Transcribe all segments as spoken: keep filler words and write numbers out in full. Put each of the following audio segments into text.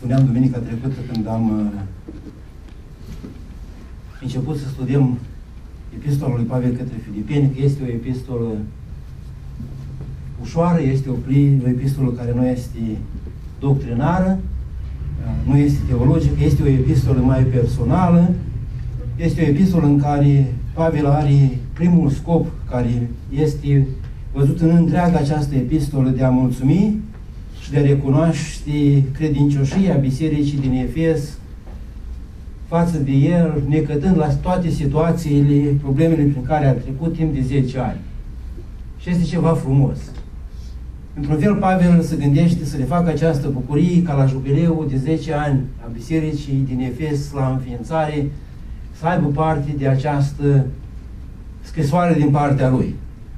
spuneam duminica trecută când am uh, început să studiem epistola lui Pavel către Filipeni, că este o epistolă ușoară, este o, pli, o epistolă care nu este doctrinară, nu este teologică, este o epistolă mai personală, este o epistolă în care Pavel are primul scop, care este văzut în întreaga această epistolă, de a mulțumi și de a recunoaște credincioșia bisericii din Efes față de el, necătând la toate situațiile, problemele prin care a trecut timp de zece ani. Și este ceva frumos. Într-un fel, Pavel se gândește să le facă această bucurie ca la jubileul de zece ani a bisericii din Efes la înființare, să aibă parte de această scrisoare din partea lui.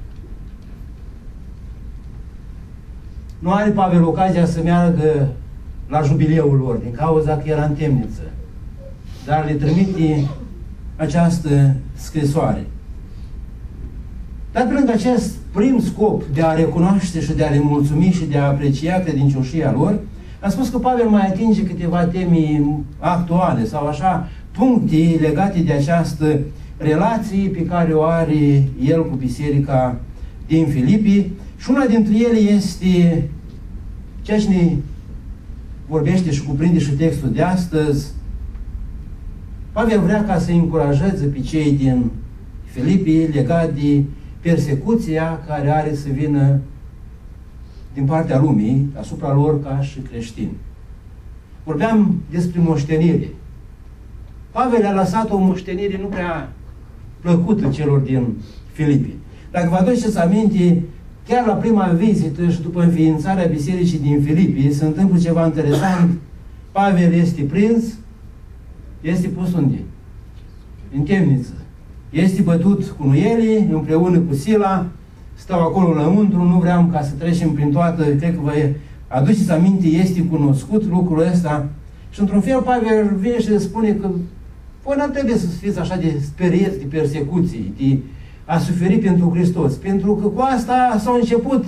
Nu are Pavel ocazia să meargă la jubileul lor, din cauza că era în temniță. Dar le trimite această scrisoare. Dar pe lângă acest prim scop de a recunoaște și de a le mulțumi și de a aprecia credincioșia lor, am spus că Pavel mai atinge câteva teme actuale sau așa, puncte legate de această relație pe care o are el cu biserica din Filipi și una dintre ele este ceea ce ne vorbește și cuprinde și textul de astăzi. Pavel vrea ca să încurajeze pe cei din Filipi legat de persecuția care are să vină din partea lumii asupra lor ca și creștini. Vorbeam despre moștenire. Pavel a lăsat o moștenire nu prea plăcută celor din Filipi. Dacă vă aduceți aminte, chiar la prima vizită și după înființarea bisericii din Filipi, se întâmplă ceva interesant. Pavel este prins, este pus unde? În temniță. Este bătut cu nuielii, împreună cu Sila, stau acolo lăuntru, nu vreau ca să trecem prin toată, cred că vă aduceți aminte, este cunoscut lucrul ăsta. Și într-un fel Pavel vine și spune că voi n-ar trebui să fiți așa de speriați de persecuții, de a suferi pentru Hristos, pentru că cu asta s-a început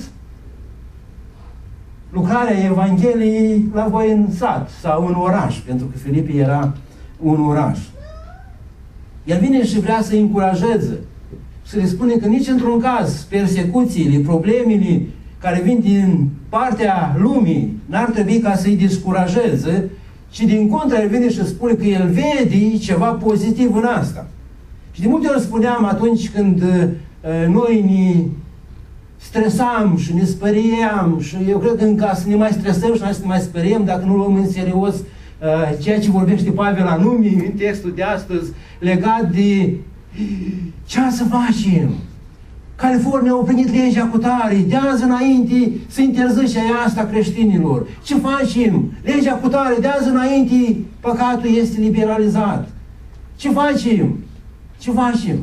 lucrarea Evangheliei la voi în sat sau în oraș, pentru că Filipi era un oraș. El vine și vrea să încurajeze, să le spune că nici într-un caz persecuțiile, problemele care vin din partea lumii n-ar trebui ca să-i descurajeze, ci din contră el vine și spune că el vede ceva pozitiv în asta. Și de multe ori spuneam atunci când uh, noi ne stresam și ne speriam și eu cred că încă să ne mai stresăm și să ne mai speriem dacă nu luăm în serios uh, ceea ce vorbește Pavel anume în textul de astăzi legat de ce să facem. California a primit legea cu tare, de azi înainte să interzice asta creștinilor. Ce facem? Legea cu tare, de azi înainte păcatul este liberalizat. Ce facem? Ce facem?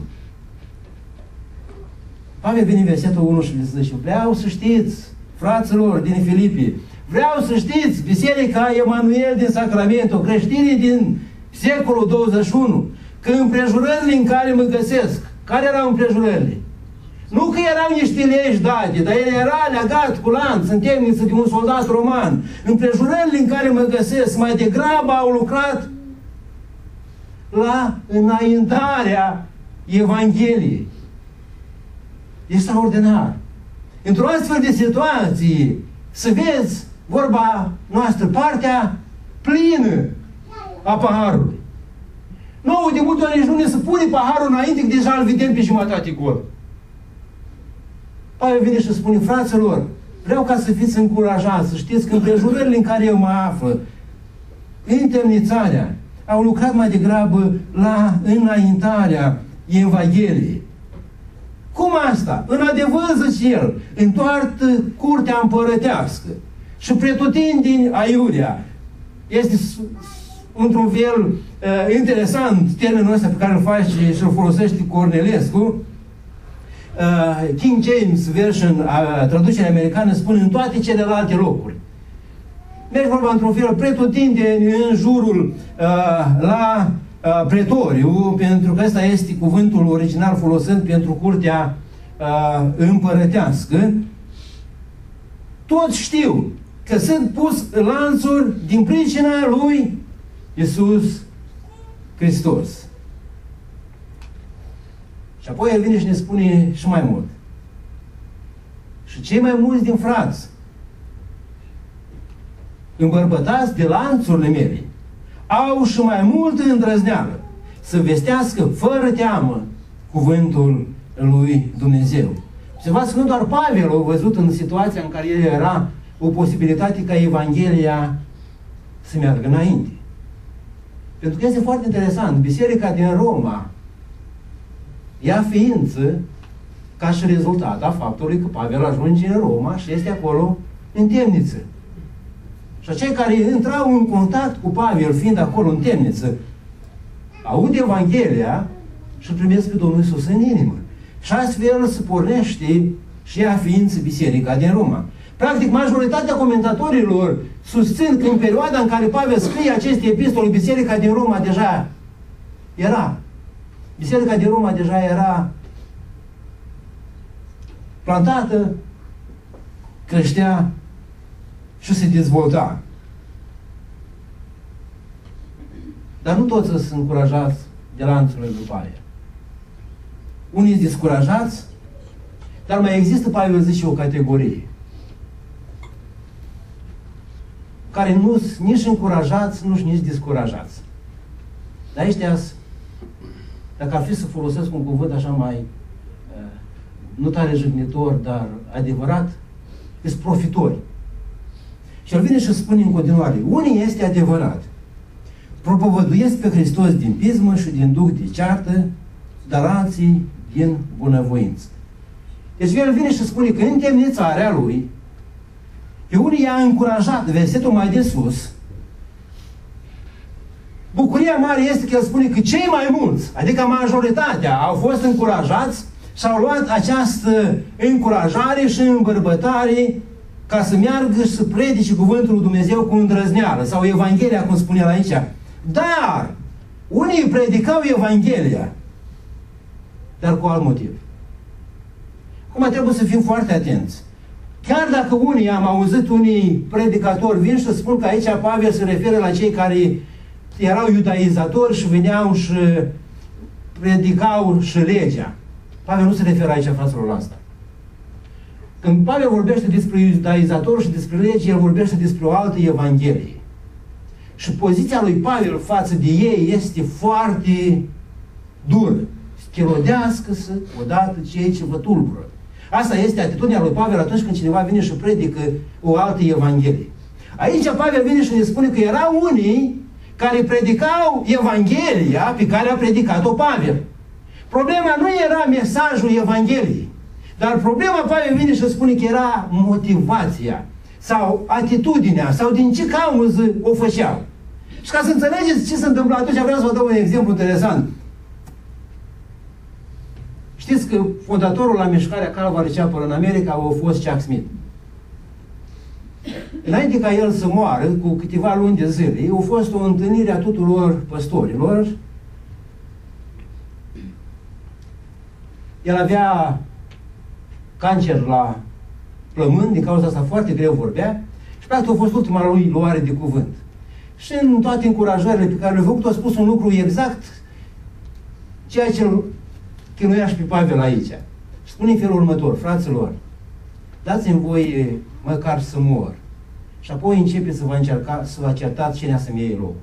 Pavel vine versetul unu și le zice, vreau să știți, fraților din Filipi, vreau să știți, Biserica Emanuel din Sacramento, creștinii din secolul douăzeci și unu, că împrejurările în care mă găsesc, care erau împrejurările? Nu că erau niște legi date, dar el era legat cu lanț în temniță de un soldat roman. Împrejurările în care mă găsesc mai degrabă au lucrat la înaintarea Evangheliei. Extraordinar. Într-o astfel de situație, să vezi vorba noastră, partea plină a paharului. Nouă de multe ori nici nu ne se pune paharul înainte, că deja îl vedem pe jumătate gol. Pavel vine și spune, fraților, vreau ca să fiți încurajați, să știți că împrejurările în care eu mă aflu, întemnițarea, au lucrat mai degrabă la înaintarea Evangheliei. Cum asta? În adevăr, zice el, în toată curtea împărătească și pretutindeni aiurea. Este într-un fel uh, interesant termenul ăsta pe care îl face și îl folosește Cornelescu. Uh, King James Version, uh, traducerea americană, spune în toate celelalte locuri. Mergi vorba într-un fel pretutindeni în jurul uh, la uh, pretoriu, pentru că ăsta este cuvântul original folosit pentru curtea uh, împărătească. Toți știu că sunt pus în lanțuri din pricina lui Iisus Hristos. Și apoi el vine și ne spune și mai mult. Și cei mai mulți din frați, îmbărbătați de lanțurile mele, au și mai multă îndrăzneală să vestească fără teamă cuvântul lui Dumnezeu. Observați că nu doar Pavel a văzut în situația în care el era o posibilitate ca Evanghelia să meargă înainte. Pentru că este foarte interesant. Biserica din Roma ia ființă ca și rezultat a faptului că Pavel ajunge în Roma și este acolo în temniță. Și acei care intrau în contact cu Pavel, fiind acolo în temniță, aud Evanghelia și primesc pe Domnul Iisus în inimă. Și astfel se pornește și ea ființă biserica din Roma. Practic, majoritatea comentatorilor susțin că în perioada în care Pavel scrie aceste epistole, biserica din Roma deja era. Biserica din Roma deja era plantată, creștea și se dezvolta. Dar nu toți sunt încurajați de lanțurile lui Pavel. Unii sunt descurajați, dar mai există, Pavel zice, o categorie care nu sunt nici încurajați, nu sunt nici descurajați. Dar ăștia, dacă ar fi să folosesc un cuvânt așa mai uh, nu tare jignitor, dar adevărat, sunt profitori. Și el vine și spune în continuare, unii este adevărat, propovăduiesc pe Hristos din pismă și din duh de ceartă, dar alții din bunăvoință. Deci el vine și spune că în temnițarea lui, pe unii i-a încurajat, versetul mai de sus, bucuria mare este că el spune că cei mai mulți, adică majoritatea, au fost încurajați și au luat această încurajare și îmbărbătare ca să meargă și să predice cuvântul lui Dumnezeu cu îndrăzneală, sau Evanghelia, cum spune el aici. Dar unii predicau Evanghelia, dar cu alt motiv. Acum trebuie să fim foarte atenți. Chiar dacă unii, am auzit unii predicatori, vin și spun că aici Pavel se referă la cei care erau iudaizatori și veneau și predicau și legea. Pavel nu se referă aici, fraților, la asta. Când Pavel vorbește despre iudaizatori și despre lege, el vorbește despre o altă Evanghelie. Și poziția lui Pavel față de ei este foarte dură. Chirodească-să odată cei ce vă tulbură. Asta este atitudinea lui Pavel atunci când cineva vine și predică o altă Evanghelie. Aici Pavel vine și ne spune că erau unii care predicau Evanghelia pe care a predicat-o Pavel. Problema nu era mesajul Evangheliei, dar problema, Pavel vine și spune că era motivația sau atitudinea sau din ce cauză o făceau. Și ca să înțelegeți ce se întâmplă atunci, vreau să vă dau un exemplu interesant. Știți că fondatorul la mișcarea Calvary Chapel în America a fost Chuck Smith. Înainte ca el să moară, cu câteva luni de zile, a fost o întâlnire a tuturor păstorilor. El avea cancer la plămâni, din cauza asta foarte greu vorbea, și practic a fost ultima lui luare de cuvânt. Și în toate încurajările pe care le-a făcut, a spus un lucru exact ceea ce îl chinuia și pe Pavel aici. Și spune în felul următor, fraților, dați-mi voie măcar să mor. Și apoi începe să vă încerca, să vă certați cine să-mi iei locul.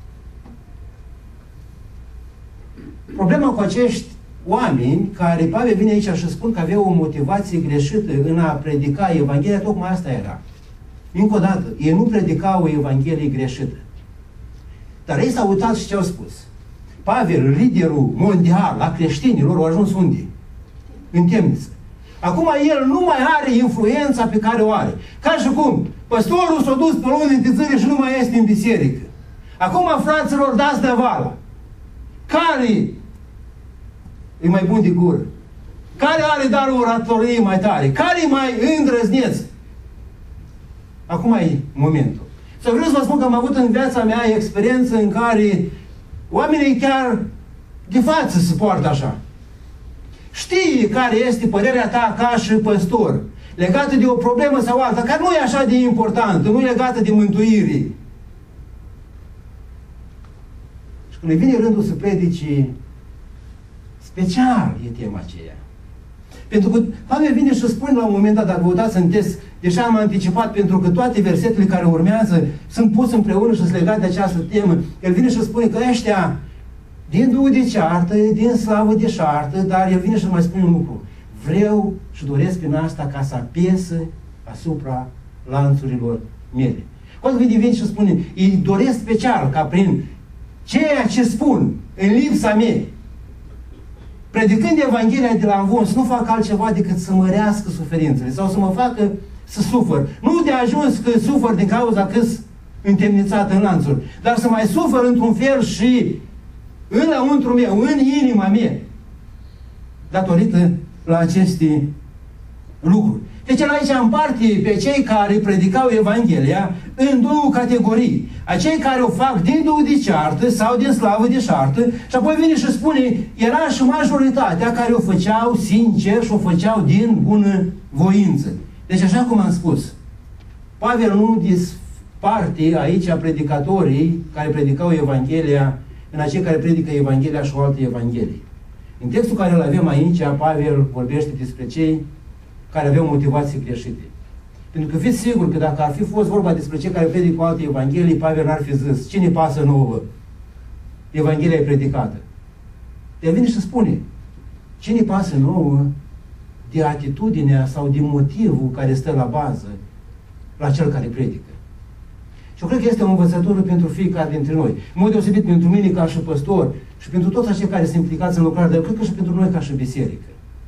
Problema cu acești oameni care Pavel vine aici și spun că aveau o motivație greșită în a predica Evanghelia, tocmai asta era. Încă o dată, ei nu predicau o Evanghelie greșită. Dar ei s-au uitat și ce au spus. Pavel, liderul mondial a creștinilor, a ajuns unde? În temniță. Acum el nu mai are influența pe care o are. Ca și cum păstorul s-a dus pe luni din țări și nu mai este în biserică. Acum, fraților, dați de vala. Care e mai bun de gură? Care are darul oratorie mai tare? Care e mai îndrăzneț? Acum e momentul. Să vreau să vă spun că am avut în viața mea experiență în care oamenii chiar de față se poartă așa. știi care este părerea ta ca și păstor, legată de o problemă sau alta, care nu e așa de importantă, nu e legată de mântuire. Și când îi vine rândul să predice, special e tema aceea. Pentru că Pavel vine și spune la un moment dat, dacă vă uitați în text, deja am anticipat, pentru că toate versetele care urmează sunt puse împreună și sunt legate de această temă. El vine și spune că ăștia, din duh de ceartă, din slavă de șartă, dar el vine și mai spune un lucru. Vreau și doresc prin asta ca să apese asupra lanțurilor mele. Când vine și spune, îi doresc special ca prin ceea ce spun în lipsa mea, predicând Evanghelia de la Amvon, să nu fac altceva decât să mărească suferințele sau să mă facă să sufăr. Nu de ajuns că sufăr din cauza că sunt întemnițat în lanțuri, dar să mai sufăr într-un fel și în lăuntru meu, în inima mea, datorită la aceste lucruri. Deci el aici împarte pe cei care predicau Evanghelia în două categorii. Acei care o fac din duh de ceartă sau din slavă de șartă și apoi vine și spune, era și majoritatea care o făceau sincer și o făceau din bună voință. Deci așa cum am spus, Pavel nu disparte aici predicatorii care predicau Evanghelia în acei care predică Evanghelia și o altă Evanghelie. În textul care îl avem aici, Pavel vorbește despre cei care aveau motivații greșite. Pentru că fiți sigur că dacă ar fi fost vorba despre cei care predică o altă Evanghelie, Pavel n-ar fi zis, cine pasă nouă? Evanghelia e predicată. El vine și spune, cine pasă nouă de atitudinea sau de motivul care stă la bază la cel care predică. Și eu cred că este o învățătură pentru fiecare dintre noi. În mod deosebit pentru mine ca și păstor și pentru toți acei care sunt implicați în lucrare, dar eu cred că și pentru noi ca și biserică.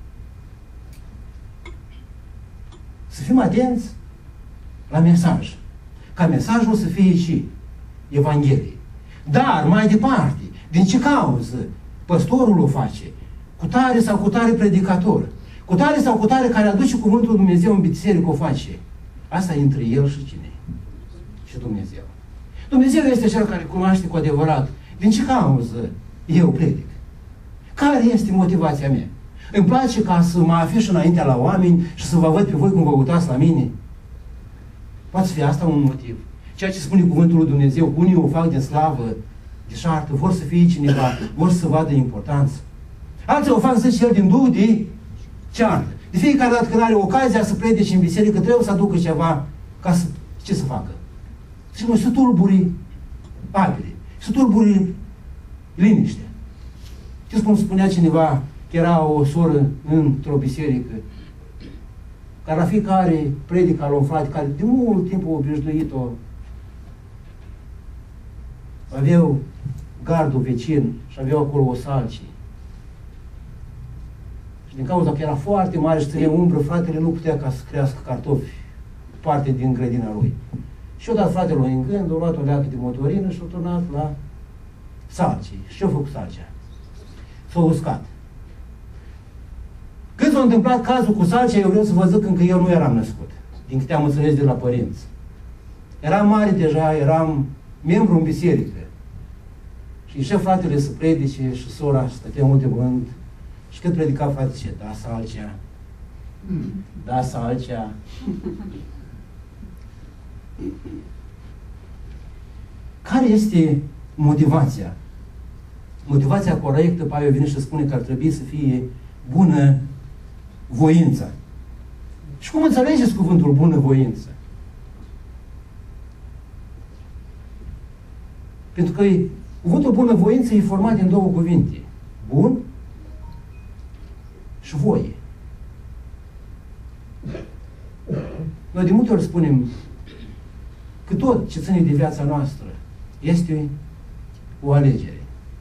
Să fim atenți la mesaj. Ca mesajul să fie și Evanghelie. Dar, mai departe, din ce cauză păstorul o face? Cu tare sau cu tare predicator? Cu tare sau cu tare care aduce cuvântul lui Dumnezeu în biserică o face? Asta e între el și cine? Și Dumnezeu. Dumnezeu este cel care cunoaște cu adevărat din ce cauză eu predic. Care este motivația mea? Îmi place ca să mă afiș înaintea la oameni și să vă văd pe voi cum vă uitați la mine? Poate fi asta un motiv. Ceea ce spune cuvântul lui Dumnezeu, unii o fac de slavă, de șartă, vor să fie cineva, vor să vadă importanță. Alții o fac, zice el, din duh de ceartă. De fiecare dată când are ocazia să predice în biserică, trebuie să aducă ceva ca să, ce să facă? Și noi să tulburi apele, să tulburi liniștea. Știți cum spunea cineva, că era o soră într-o biserică, care la fiecare predică al un frate, care de mult timp a obișnuit-o, aveau gardul vecin și aveau acolo o salcie. Și din cauza că era foarte mare și ține umbră, fratele nu putea ca să crească cartofi, parte din grădina lui. Și o dat fratele în gând, a luat o leacă de motorină și a turnat la salcie. Și ce-a făcut salcea? S-a uscat. Când s-a întâmplat cazul cu salcea, eu vreau să vă zic încă eu nu eram născut, din câte am înțeles de la părinți. Eram mare deja, eram membru în biserică. Și ieșea fratele să predice și sora stătea multe vânt. Și când predica fratele, zice, da, salcea, da, salcea. Care este motivația? Motivația corectă, Pavel vine și spune că ar trebui să fie bună voința. Și cum înțelegeți cuvântul bună voință? Pentru că cuvântul bună voință e format din două cuvinte. Bun și voie. Noi de multe ori spunem că tot ce ține de viața noastră este o alegere.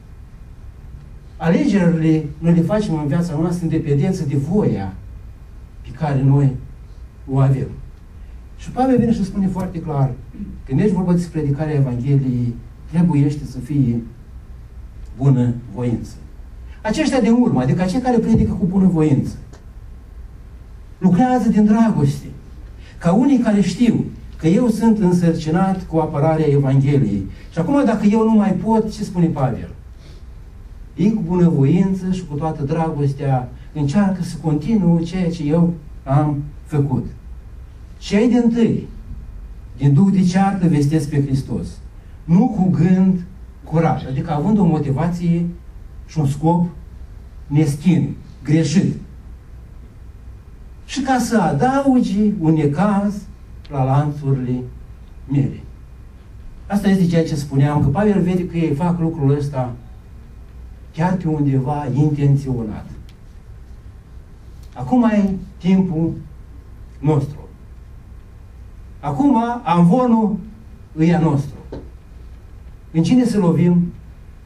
Alegerile noi le facem în viața noastră în dependență de voia pe care noi o avem. Și Pavel vine și spune foarte clar, când ești vorba despre predicarea Evangheliei, trebuiește să fie bună voință. Aceștia de urmă, adică acei care predică cu bună voință, lucrează din dragoste, ca unii care știu că eu sunt însărcinat cu apărarea Evangheliei. Și acum, dacă eu nu mai pot, ce spune Pavel? Ei cu bunăvoință și cu toată dragostea încearcă să continuu ceea ce eu am făcut. Cei dintâi, din duh de ceartă, vestesc pe Hristos. Nu cu gând curat, adică având o motivație și un scop meschin, greșit. Și ca să adaugi un necaz la lanțurile mele. Asta este ceea ce spuneam, că Pavel vede că ei fac lucrul ăsta chiar pe undeva intenționat. Acum e timpul nostru. Acum amvonul e a nostru. În cine să lovim?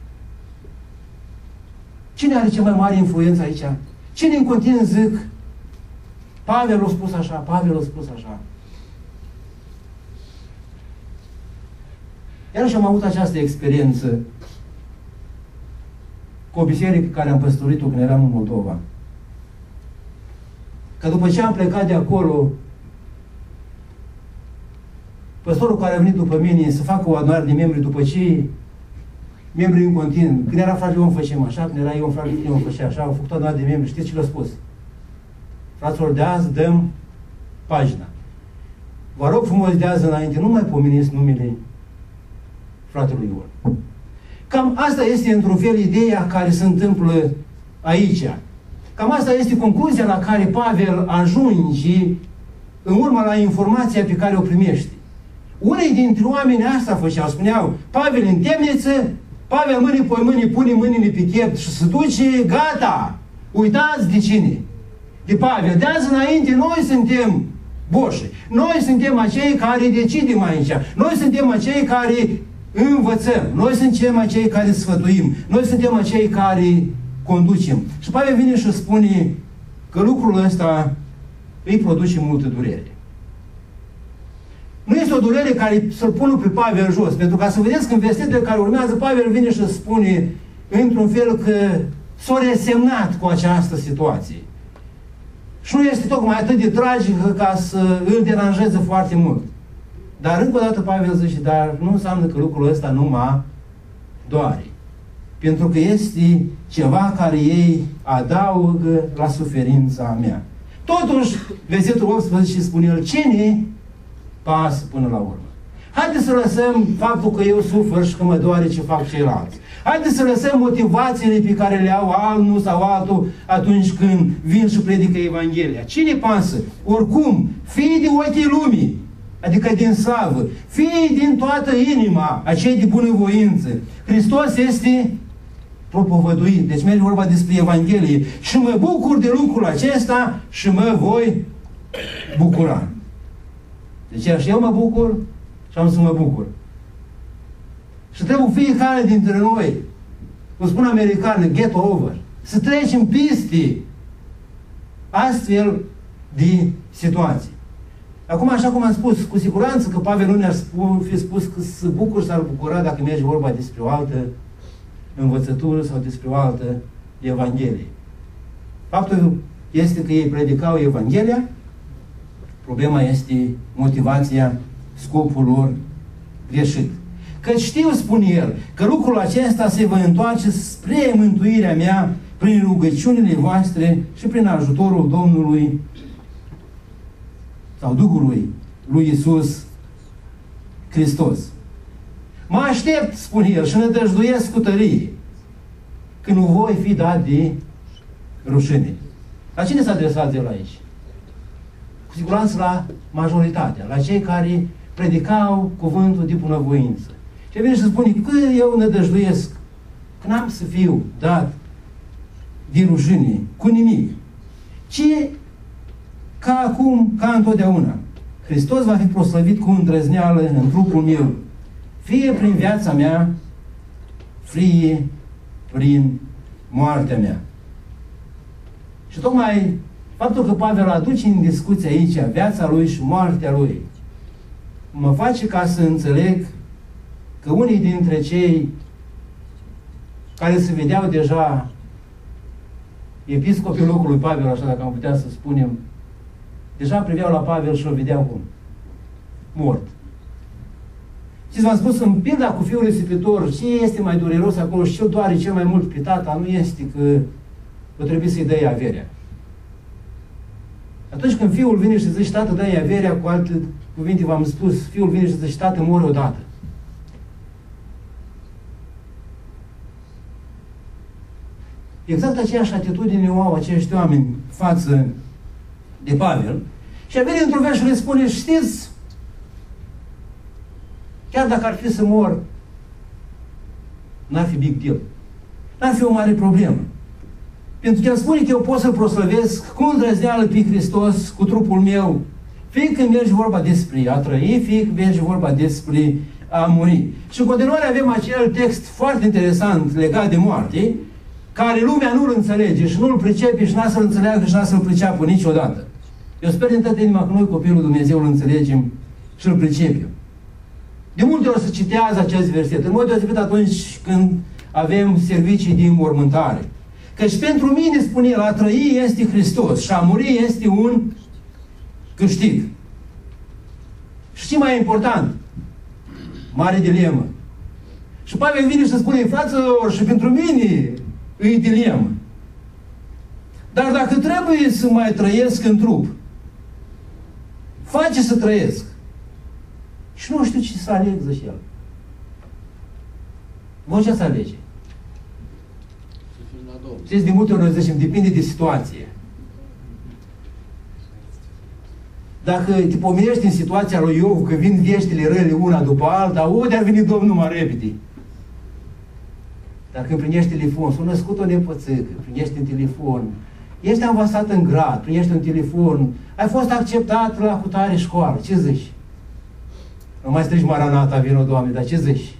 Cine are cea mai mare influență aici? Cine în continuu zic Pavel a spus așa, Pavel a spus așa. Iar și am avut această experiență cu o biserică pe care am păstorit-o când eram în Moldova. Că după ce am plecat de acolo, păstorul care a venit după mine să facă o adunare de membri după ce membrii în continuu, când era frate Ion făceam așa, când era Ion frate Ion făcea așa, au făcut o adunare de membri, știți ce le-a spus? Fraților, de azi dăm pagina. Vă rog frumos de azi înainte, nu mai pomeniți numele fratelui Ion. Cam asta este într-un fel ideea care se întâmplă aici. Cam asta este concluzia la care Pavel ajunge în urma la informația pe care o primește. Unii dintre oameni asta făceau, spuneau, Pavel în temniță, Pavel mâine pe mâine pune mâinile pe chiept și se duce, gata, uitați de cine? De Pavel. De azi înainte noi suntem boși. Noi suntem acei care decidem aici. Noi suntem acei care învățăm. Noi suntem acei care sfătuim. Noi suntem acei care conducem. Și Pavel vine și spune că lucrul ăsta îi produce multă durere. Nu este o durere care să-l pună pe Pavel jos, pentru ca să vedeți că în versetele care urmează, Pavel vine și spune într-un fel că s-a resemnat cu această situație. Și nu este tocmai atât de tragică ca să îl deranjeze foarte mult. Dar încă o dată Pavel zice, dar nu înseamnă că lucrul ăsta nu mă doare. Pentru că este ceva care ei adaugă la suferința mea. Totuși, versetul optsprezece spune el, ce ne pasă până la urmă? Haideți să lăsăm faptul că eu sufăr și că mă doare ce fac ceilalți. Haideți să lăsăm motivațiile pe care le au altul sau altul atunci când vin și predică Evanghelia. Cine pasă? Oricum, fii de ochii lumii, adică din slavă, fii din toată inima acei de bunăvoință. Hristos este propovăduit. Deci merge vorba despre Evanghelie. Și mă bucur de lucrul acesta și mă voi bucura. Deci și eu mă bucur și am să mă bucur. Și trebuie fiecare dintre noi, cum spun americanii, get over, să trecem peste astfel de situații. Acum, așa cum am spus, cu siguranță că Pavel nu ne-ar fi spus că se bucur s-ar bucura dacă merge vorba despre o altă învățătură sau despre o altă Evanghelie. Faptul este că ei predicau Evanghelia, problema este motivația, scopul lor greșit. Că știu, spune el, că lucrul acesta se va întoarce spre mântuirea mea prin rugăciunile voastre și prin ajutorul Domnului sau Duhului lui Iisus Hristos. Mă aștept, spune el, și nădăjduiesc cu tărie că nu voi fi dat de rușine. La cine s-a adresat el aici? Cu siguranță la majoritatea, la cei care predicau cuvântul de bunăvoință. Și vine și spune că eu nădăjduiesc că n-am să fiu dat de rușine cu nimic, ci ca acum, ca întotdeauna. Hristos va fi proslăvit cu îndrăzneală în trupul meu, fie prin viața mea, fie prin moartea mea. Și tocmai faptul că Pavel aduce în discuție aici viața lui și moartea lui, mă face ca să înțeleg că unii dintre cei care se vedeau deja episcopii locului Pavel, așa dacă am putea să spunem, deja priveau la Pavel și o vedeau cum? Mort. Și v-am spus în pilda cu fiul risipitor, ce este mai dureros acolo și ce doare cel mai mult pe tata, nu este că o trebuie să-i dai averea. Atunci când fiul vine și zice, tată, dă-i averea, cu alte cuvinte v-am spus, fiul vine și zice, tată, mori odată. Exact aceeași atitudine o au acești oameni față de Pavel. Și vine într-un vers și le spune, știți, chiar dacă ar fi să mor, n-ar fi big deal. N-ar fi o mare problemă. Pentru că el spune că eu pot să-L proslăvesc cu îndrăzneală pe Hristos, cu trupul meu, fie că merge vorba despre a trăi, fie că merge vorba despre a muri. Și în continuare avem acel text foarte interesant legat de moarte, care lumea nu-l înțelege și nu-l pricepe și n-a să-l înțeleagă și n-a să-l priceapă niciodată. Eu sper din toată inima că noi, copilul Dumnezeu, îl înțelegem și îl pricepem. De multe ori se citează acest verset, în mod deosebit atunci când avem servicii de înmormântare. Căci pentru mine, spune el, a trăi este Hristos și a muri este un câștig. Și ce mai e important? Mare dilemă. Și Pavel vine și spune, fraților, și pentru mine e dilemă. Dar dacă trebuie să mai trăiesc în trup, face să trăiesc. Și nu știu ce să aleg, zice el. Voi ce să alege? Știți, de multe ori noi zicem, depinde de situație. Dacă te pomenești în situația lui Iov, că vin veștile rele una după alta, unde ar veni Domnul mai repede? Dar când primești telefon, s-a născut o nepoțică, primești un telefon, ești avansat în grad, primești un telefon, ai fost acceptat la cutare școală, ce zici? Nu mai strigi Maranata, vină, Doamne, dar ce zici?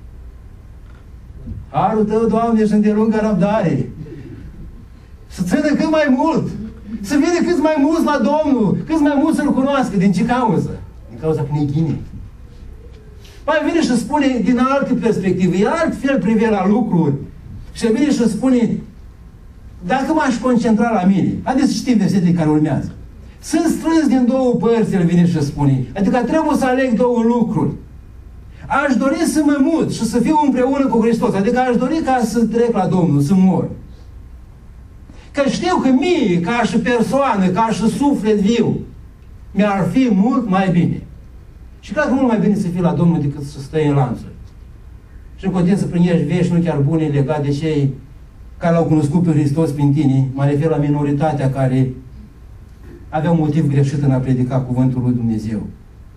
Harul Tău, Doamne, și îndelungă răbdare. Să țină cât mai mult. Să vină cât mai mult la Domnul, cât mai mult să-L cunoască. Din ce cauză? Din cauza că ne-i ghine. Mai vine și spune din alte perspective, e altfel prive la lucruri. Și vine și spune, dacă m-aș concentra la mine, haideți să știm versetele care urmează. Sunt strâns din două părți, el vine și spune. Adică trebuie să aleg două lucruri. Aș dori să mă mut și să fiu împreună cu Hristos. Adică aș dori ca să trec la Domnul, să mor. Că știu că mie, ca și persoană, ca și suflet viu, mi-ar fi mult mai bine. Și clar că mult mai bine să fii la Domnul decât să stai în lanțuri. Și în continuu să primești vești nu chiar bune legate de cei care l-au cunoscut pe Hristos prin tine. Mă refer la minoritatea care avea un motiv greșit în a predica cuvântul lui Dumnezeu.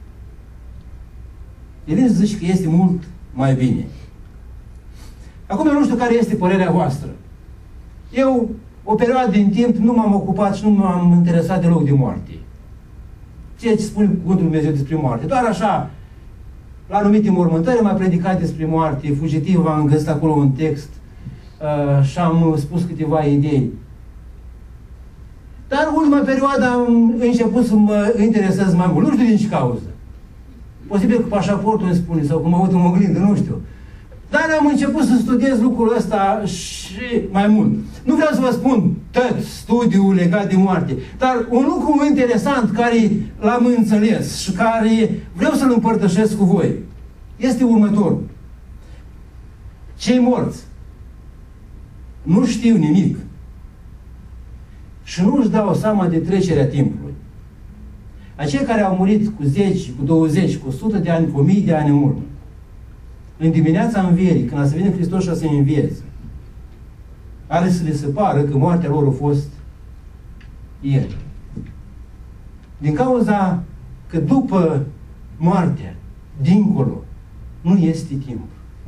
El zice că este mult mai bine. Acum eu nu știu care este părerea voastră. Eu, o perioadă din timp, nu m-am ocupat și nu m-am interesat deloc de moarte. Ceea ce spune cuvântul Dumnezeu despre moarte. Doar așa, la anumite mormântări m-a predicat despre moarte, fugitiv am găsit acolo un text uh, și am spus câteva idei. Dar în ultima perioadă am început să mă interesez mai mult. Nu știu din ce cauză. Posibil că pașaportul îmi spune, sau că mă uit în oglindă, nu știu. Dar am început să studiez lucrul ăsta și mai mult. Nu vreau să vă spun tot studiul legat de moarte, dar un lucru interesant care l-am înțeles și care vreau să-l împărtășesc cu voi este următorul. Cei morți nu știu nimic și nu își dau seama de trecerea timpului. Acei care au murit cu zece, cu douăzeci, cu o sută de ani, cu o mie de ani în urmă, în dimineața învierii, când a să vină Hristos și a să învieze, are să le se pară că moartea lor a fost ieri. Din cauza că după moartea, dincolo, nu este timp.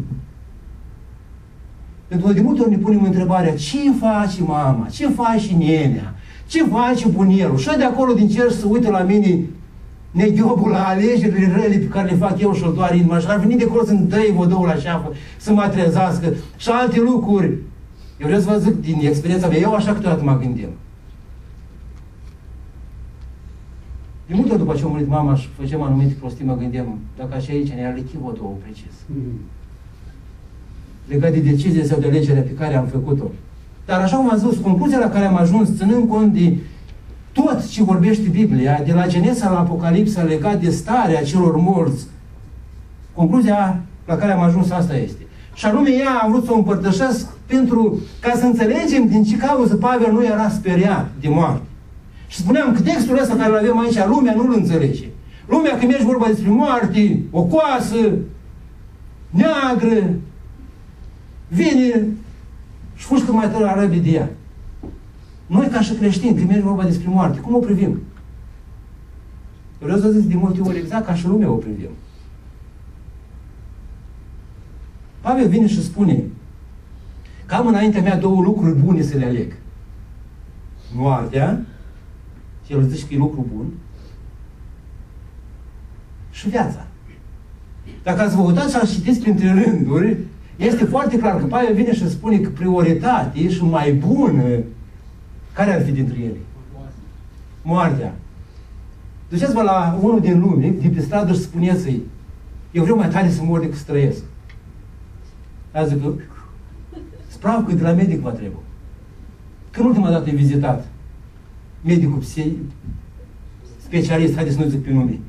Pentru că de multe ori ne punem întrebarea, ce face mama? Ce face nenea? Ce face bunierul? Și de acolo din cer să uită la mine neghiobul la alegerile rele pe care le fac eu și-l doar inima și ar veni de acolo să-mi dăi vodăul la șeafă, să mă trezească și alte lucruri. Eu vreau să vă zic din experiența mea, eu așa câteodată mă gândim. De multe ori după ce a murit mama și făceam anumite prostii, mă gândeam, dacă așa aici ne-ar lichi vodăul precis. Mm. Legat de decizie sau de alegerea pe care am făcut-o. Dar așa cum am zis, concluzia la care am ajuns, ținând cont de tot ce vorbește Biblia, de la Genesa la Apocalipsa, legat de starea celor morți, concluzia la care am ajuns asta este. Și anume ea am vrut să o împărtășesc pentru ca să înțelegem din ce cauză Pavel nu era speriat de moarte. Și spuneam că textul ăsta care îl avem aici, lumea nu-l înțelege. Lumea, când mergi vorba despre moarte, o coasă, neagră, vine și fugi cât mai tare arabii de ea. Noi, ca și creștini, când mergi vorba despre moarte, cum o privim? Eu vreau să zic de multe ori exact ca și lumea o privim. Pavel vine și spune că am înaintea mea două lucruri bune să le aleg. Moartea, și el zice că e lucru bun, și viața. Dacă ați vă uitați și ați citit printre rânduri, este foarte clar că Pavel vine și spune că prioritate și mai bună, care ar fi dintre ele? Moartea. Duceți-vă la unul din lume, din pe stradă și spuneți-i, eu vreau mai tare să mor decât să trăiesc. A zic că spravă de la medic vă trebuie. Când ultima dată e vizitat medicul specialist, haideți să nu zic pe nume.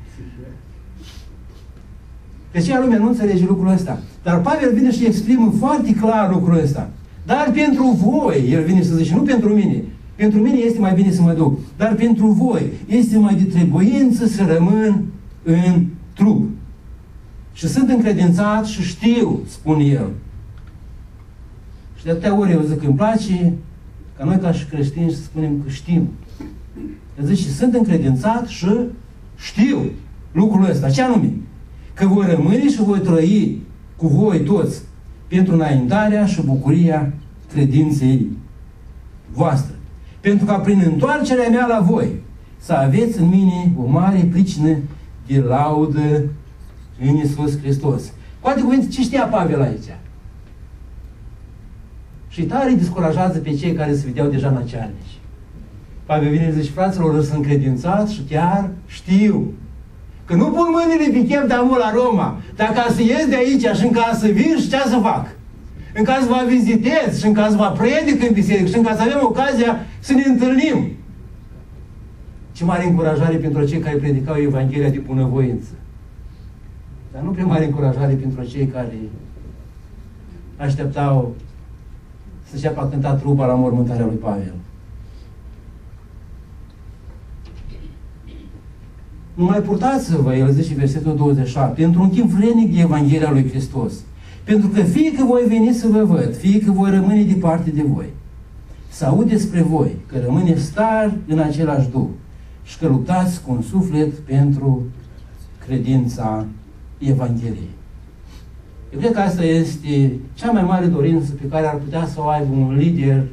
De aceea lumea nu înțelege lucrul ăsta. Dar Pavel vine și exprimă foarte clar lucrul ăsta. Dar pentru voi, el vine să zice, nu pentru mine. Pentru mine este mai bine să mă duc. Dar pentru voi este mai de trebuință să rămân în trup. Și sunt încredințat și știu, spune el. Și de atâtea ori eu zic că îmi place ca noi ca și creștini să spunem că știm. El zice, și sunt încredințat și știu lucrul ăsta. Ce anume? Că voi rămâne și voi trăi cu voi toți pentru înaintarea și bucuria credinței voastre. Pentru ca prin întoarcerea mea la voi să aveți în mine o mare pricină de laudă în Iisus Hristos. Cu alte cuvinte, ce știa Pavel aici? Și tare îi descurajează pe cei care se vedeau deja nacearnici. Pavel vine și zice, fraților, sunt încredințat și chiar știu că nu pun mâinile pe chef de amul la Roma, dar ca să ies de aici și în caz să vin și ce să fac? În caz vă vizitez și în caz vă predic în biserică și în caz avem ocazia să ne întâlnim. Ce mare încurajare pentru cei care predicau Evanghelia de bunăvoință. Dar nu prea mare încurajare pentru cei care așteptau să înceapă a cânta trupa la mormântarea lui Pavel. Nu mai purtați-vă, el zice versetul douăzeci și șapte, într-un timp vrenic de Evanghelia lui Hristos. Pentru că fie că voi veni să vă văd, fie că voi rămâne departe de voi, să aud despre voi, că rămâne star în același duh și că luptați cu un suflet pentru credința Evangheliei. Eu cred că asta este cea mai mare dorință pe care ar putea să o aibă un lider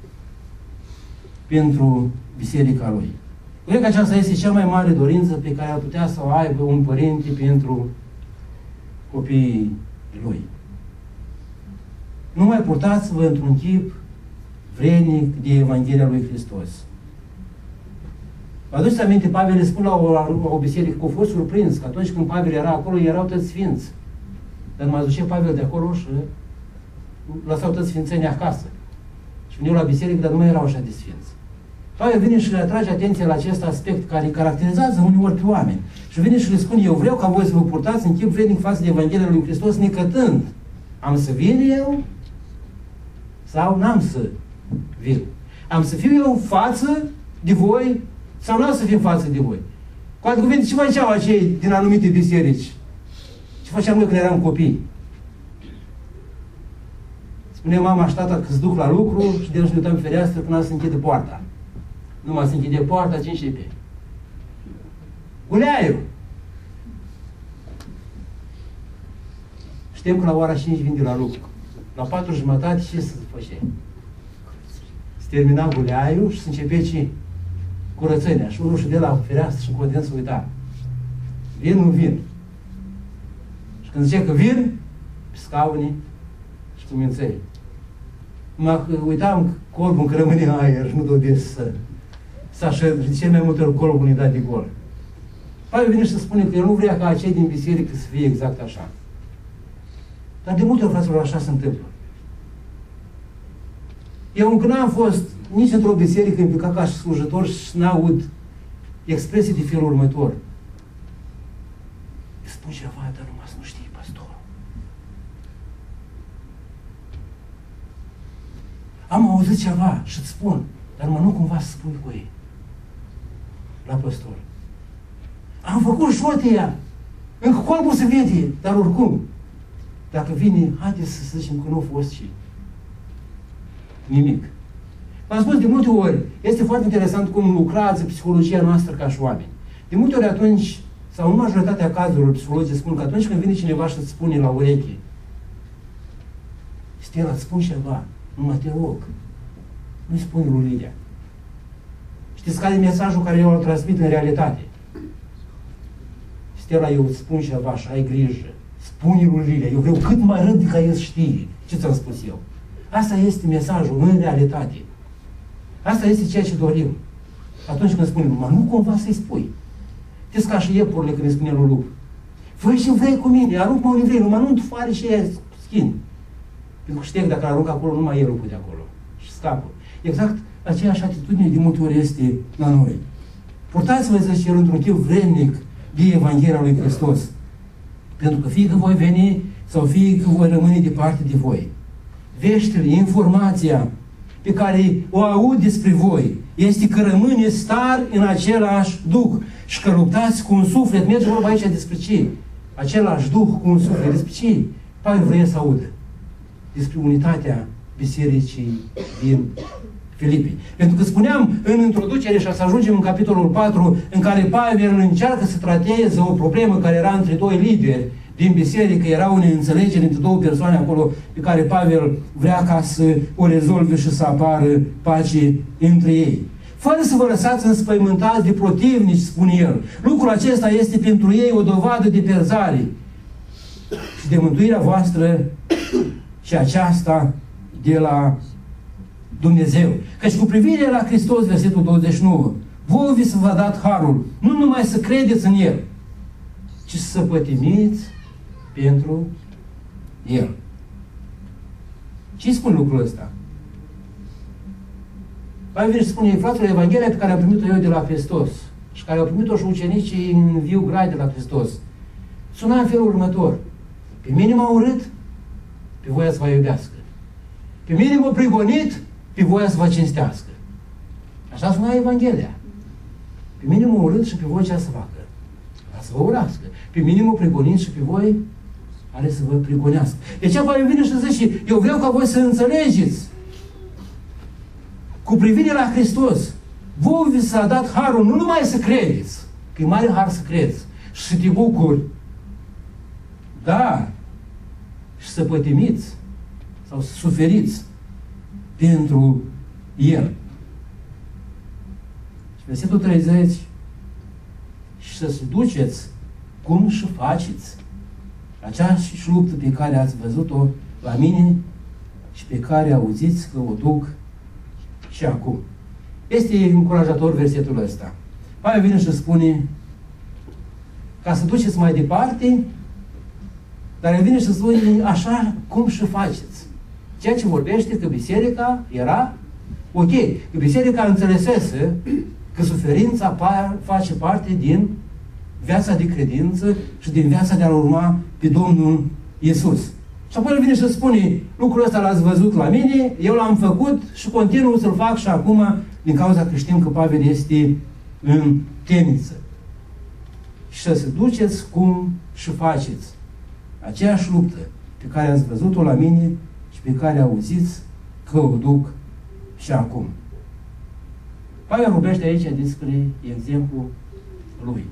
pentru biserica lui. Eu cred că aceasta este cea mai mare dorință pe care ar putea să o aibă un părinte pentru copiii lui. Nu mai purtați-vă într-un chip vrenic de Evanghelia lui Hristos. Vă aduceți aminte, Pavel le spune la o, la o biserică că a fost surprins că atunci când Pavel era acolo, erau toți sfinți. Dar mai duce Pavel de acolo și lăsau toți sfințenii acasă. Și veneau la biserică, dar nu mai erau așa de sfinți. Pavel vine și le atrage atenția la acest aspect care îi caracterizează uneori pe oameni. Și vine și le spune, eu vreau ca voi să vă purtați în chip vrednic față de Evanghelia lui Hristos, necătând. Am să vin eu sau n-am să vin? Am să fiu eu față de voi sau n-am să fiu față de voi? Cu alte cuvinte, ce făceau acei din anumite biserici? Ce făceam noi când eram copii? Spune mama și tata că se duc la lucru și de ne uităm fereastră până se închide poarta. Numai se închide poarta, ce începe? Guleaiu! Știm că la ora cinci vin de la lucru. La patru jumătate ce se face? Se termina guleaiu și se începe ce? Curățenia. Și unul și de la fereastră și în să uita. Vin, nu vin. Și când zice că vin, pe scaune și cu minței. Mă uitam colbul că rămâne în aer și nu dobesc să să așez. Și de ce mai multe ori colbul ne-i dat de gol. Pavel vine și să spune că el nu vrea ca acei din biserică să fie exact așa. Dar de multe ori, fraților, așa se întâmplă. Eu încă n-am fost nici într-o biserică implicat ca și slujitor și n-aud expresii de felul următor. Îi spun ceva, dar numai să nu știi, pastor. Am auzit ceva și îți spun, dar mă nu cumva să spui cu ei. la păstor. Am făcut șotia. Încă colbul se vede, dar oricum, dacă vine, haideți să zicem că nu a fost și nimic. V-am spus de multe ori, este foarte interesant cum lucrează psihologia noastră ca și oameni. De multe ori atunci, sau în majoritatea cazurilor, psihologii spun că atunci când vine cineva și îți spune la ureche, Stella, îți spun ceva, numai te rog, nu-i spune lui Lidia. Știți care e mesajul care eu îl transmit în realitate? Stella, eu îți spun ceva și ai grijă. Spune lui Lidia, eu vreau cât mai rând ca el știe. Ce ți-am spus eu? Asta este mesajul în realitate. Asta este ceea ce dorim. Atunci când spunem, mă, nu cumva să-i spui. Știți ca și iepurile când îi spune lui lup. Fă ce vrei cu mine, arunc-mă unde vrei, numai nu-mi fare și ea schimb. Pentru că știi că dacă arunc acolo, numai el lupul de acolo. Și scapă. Exact aceeași atitudine de multe ori este la noi. Purtați-vă, zice el, într-un timp vrednic de Evanghelia lui Hristos. Pentru că fie că voi veni sau fie că voi rămâne departe de voi. Veștile, informația pe care o aud despre voi este că rămâne star în același Duh și că luptați cu un suflet. Merge vorba aici despre ce? Același Duh cu un suflet. Despre ce? Pavel vrea să audă. Despre unitatea bisericii din Filipi. Pentru că spuneam în introducere și să ajungem în capitolul patru, în care Pavel încearcă să trateze o problemă care era între doi lideri din biserică, era o neînțelegere între două persoane acolo pe care Pavel vrea ca să o rezolve și să apară pace între ei. Fără să vă lăsați înspăimântați de protivnici, spune el. Lucrul acesta este pentru ei o dovadă de pierzare și de mântuirea voastră și aceasta de la Dumnezeu. Căci cu privire la Hristos, versetul douăzeci și nouă, vouă vi se va dat harul, nu numai să credeți în El, ci să pătimiți pentru El. Ce spune lucrul ăsta? Mai vine și spune, fraților, Evanghelia pe care am primit-o eu de la Hristos și care au primit-o și ucenicii în viu grai de la Hristos, suna în felul următor. Pe mine m-a urât, pe voia să vă iubească. Pe mine m-a prigonit, pe voia să vă cinstească. Așa suna Evanghelia. Pe mine m-a urât și pe voi ce să facă? Ca să vă urască. Pe mine m-a prigonit și pe voi are să vă prigonească. Deci apoi vine și zice, eu vreau ca voi să înțelegeți cu privire la Hristos. Vouă vi s-a dat harul nu numai să credeți, că e mare har să crezi și să te bucuri, dar și să pătimiți sau să suferiți pentru El. Și versetul treizeci, și să se duceți cum și faceți aceeași luptă pe care ați văzut-o la mine și pe care auziți că o duc și acum. Este încurajator versetul ăsta. Pavel vine și spune ca să duceți mai departe, dar el vine și spune așa cum și faceți. Ceea ce vorbește că biserica era ok. Că biserica înțelesese că suferința face parte din viața de credință și din viața de a urma pe Domnul Iisus. Și apoi vine și spune, lucrul ăsta l-ați văzut la mine, eu l-am făcut și continuu să-l fac și acum, din cauza că știm că Pavel este în temniță. Și să se duceți cum și faceți aceeași luptă pe care ați văzut-o la mine și pe care auziți că o duc și acum. Pavel vorbește aici despre exemplu lui.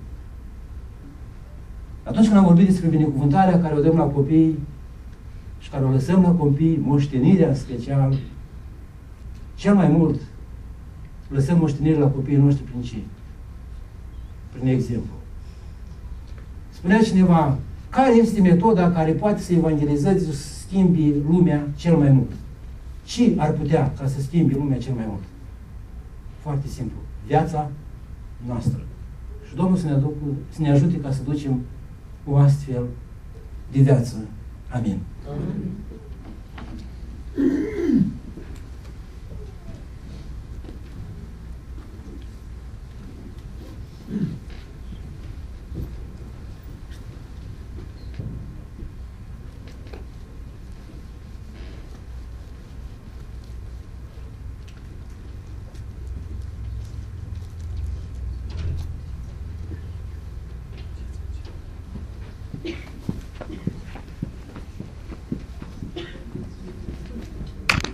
Atunci când am vorbit despre binecuvântarea care o dăm la copii și care o lăsăm la copii, moștenirea special, cel mai mult lăsăm moștenirea la copiii noștri prin ce? Prin exemplu. Spunea cineva, care este metoda care poate să evangelizeze și să schimbi lumea cel mai mult? Ce ar putea ca să schimbi lumea cel mai mult? Foarte simplu. Viața noastră. Și Domnul să ne, aducă, să ne ajute ca să ducem o astfel de viață. Amin. Amin.